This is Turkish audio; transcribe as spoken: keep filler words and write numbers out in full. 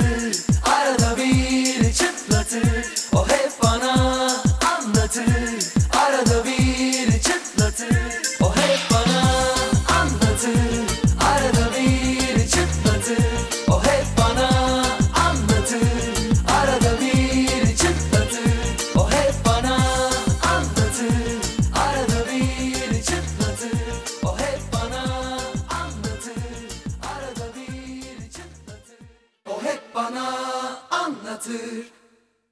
anlatır, arada bir çıtlatır. O hep bana anlatır, arada bir çıtlatır. O hep bana anlatır, arada bir çıtlatır. O hep bana anlatır, arada bir çıtlatır. O hep bana anlatır, arada bir çıtlatır. O hep bana anlatır, arada bir çıtlatır. O hep bana anlatır.